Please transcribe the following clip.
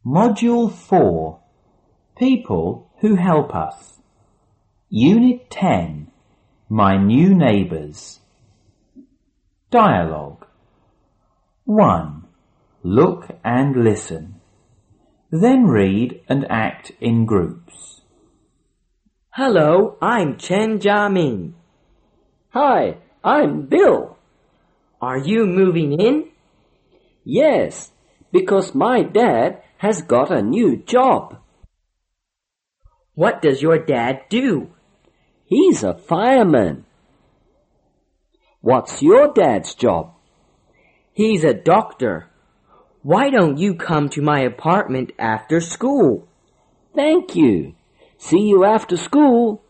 Module 4. People who help us. Unit 10. My new neighbours. Dialogue. 1. Look and listen. Then read and act in groups. Hello, I'm Chen Jiaming. Hi, I'm Bill. Are you moving in? Yes, because my dad has got a new job. What does your dad do? He's a fireman. What's your dad's job? He's a doctor. Why don't you come to my apartment after school? Thank you. See you after school.